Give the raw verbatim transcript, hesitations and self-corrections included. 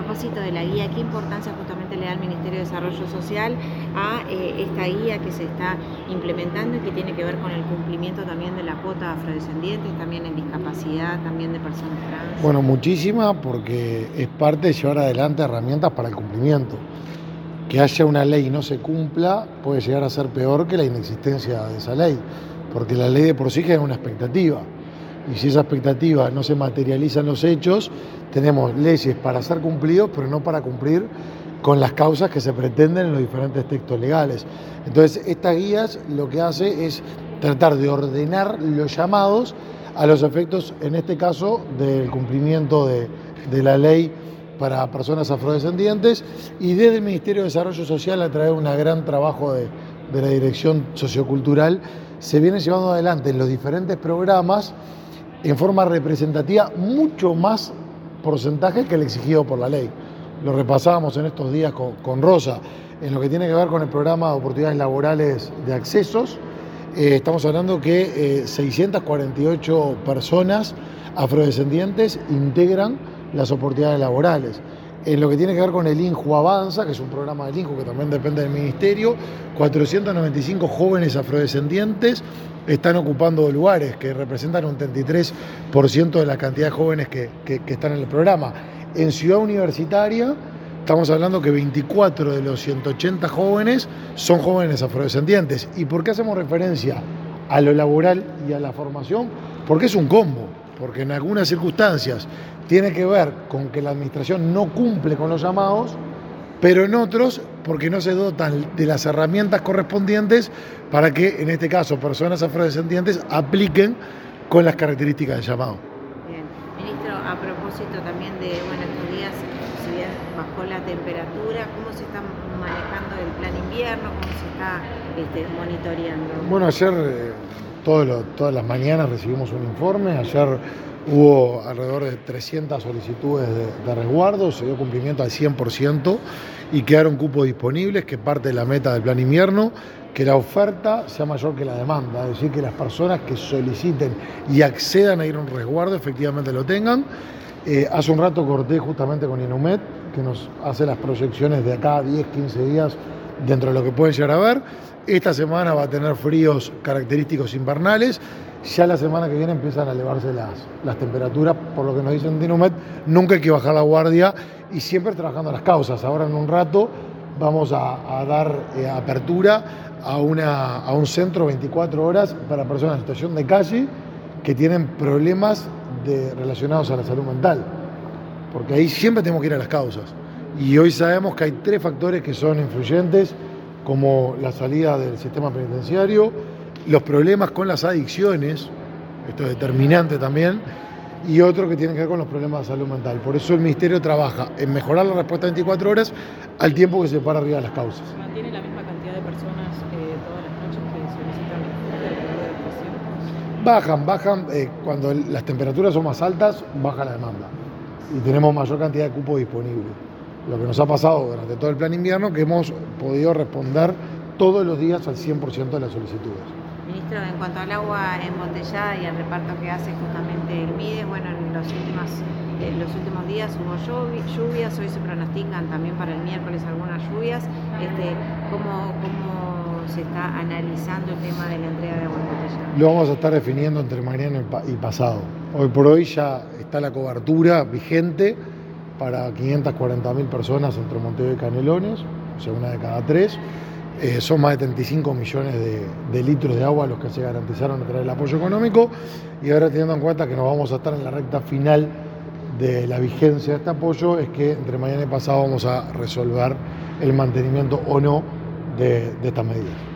propósito de la guía, ¿qué importancia justamente le da el Ministerio de Desarrollo Social a eh, esta guía que se está implementando y que tiene que ver con el cumplimiento también de la cuota afrodescendientes, también en discapacidad, también de personas trans? Bueno, muchísima, porque es parte de llevar adelante herramientas para el cumplimiento. Que haya una ley y no se cumpla puede llegar a ser peor que la inexistencia de esa ley, porque la ley de por sí genera una expectativa. Y si esa expectativa no se materializa en los hechos, tenemos leyes para ser cumplidos, pero no para cumplir con las causas que se pretenden en los diferentes textos legales. Entonces, estas guías lo que hace es tratar de ordenar los llamados a los efectos, en este caso, del cumplimiento de, de la ley para personas afrodescendientes, y desde el Ministerio de Desarrollo Social, a través de un gran trabajo de, de la Dirección Sociocultural, se viene llevando adelante en los diferentes programas en forma representativa mucho más porcentaje que el exigido por la ley. Lo repasábamos en estos días con, con Rosa, en lo que tiene que ver con el programa de oportunidades laborales de accesos. Eh, estamos hablando que eh, seiscientas cuarenta y ocho personas afrodescendientes integran las oportunidades laborales. En lo que tiene que ver con el INJU Avanza, que es un programa del INJU que también depende del Ministerio, cuatrocientos noventa y cinco jóvenes afrodescendientes están ocupando lugares que representan un treinta y tres por ciento de la cantidad de jóvenes que, que, que están en el programa. En Ciudad Universitaria estamos hablando que veinticuatro de los ciento ochenta jóvenes son jóvenes afrodescendientes. ¿Y por qué hacemos referencia a lo laboral y a la formación? Porque es un combo, porque en algunas circunstancias tiene que ver con que la administración no cumple con los llamados, pero en otros porque no se dotan de las herramientas correspondientes para que, en este caso, personas afrodescendientes apliquen con las características del llamado. Bien. Ministro, a propósito también de, bueno, estos días, si bien bajó la temperatura, ¿cómo se está manejando el plan invierno? ¿Cómo se está este, monitoreando? Bueno, ayer, eh, todo lo, todas las mañanas recibimos un informe. Ayer hubo alrededor de trescientas solicitudes de, de resguardo, se dio cumplimiento al cien por ciento y quedaron cupos disponibles, que parte de la meta del plan invierno, que la oferta sea mayor que la demanda, es decir, que las personas que soliciten y accedan a ir a un resguardo efectivamente lo tengan. Eh, hace un rato corté justamente con INUMED, que nos hace las proyecciones de acá a diez, quince días dentro de lo que pueden llegar a ver. Esta semana va a tener fríos característicos invernales. Ya la semana que viene empiezan a elevarse las, las temperaturas, por lo que nos dicen de INUMED, nunca hay que bajar la guardia y siempre trabajando las causas. Ahora en un rato vamos a, a dar eh, apertura a, una, a un centro veinticuatro horas para personas en situación de calle que tienen problemas de, relacionados a la salud mental, porque ahí siempre tenemos que ir a las causas. Y hoy sabemos que hay tres factores que son influyentes, como la salida del sistema penitenciario, los problemas con las adicciones, esto es determinante también, y otro que tiene que ver con los problemas de salud mental. Por eso el Ministerio trabaja en mejorar la respuesta veinticuatro horas al tiempo que se para arriba de las causas. ¿Se mantiene la misma cantidad de personas eh, todas las noches que solicitan alrededor de trescientos? Bajan, bajan, eh, cuando las temperaturas son más altas, baja la demanda y tenemos mayor cantidad de cupos disponibles. Lo que nos ha pasado durante todo el plan invierno, que hemos podido responder todos los días al cien por ciento de las solicitudes. Ministro, en cuanto al agua embotellada y al reparto que hace justamente el MIDES, bueno, en los últimos, en los últimos días hubo lluvias, hoy se pronostican también para el miércoles algunas lluvias. Este, ¿cómo, cómo se está analizando el tema de la entrega de agua embotellada? Lo vamos a estar definiendo entre mañana y pasado. Hoy por hoy ya está la cobertura vigente para quinientas cuarenta mil personas entre Montevideo y Canelones, o sea, una de cada tres. Eh, son más de treinta y cinco millones de, de litros de agua los que se garantizaron a través del apoyo económico, y ahora, teniendo en cuenta que nos vamos a estar en la recta final de la vigencia de este apoyo, es que entre mañana y pasado vamos a resolver el mantenimiento o no de, de estas medidas.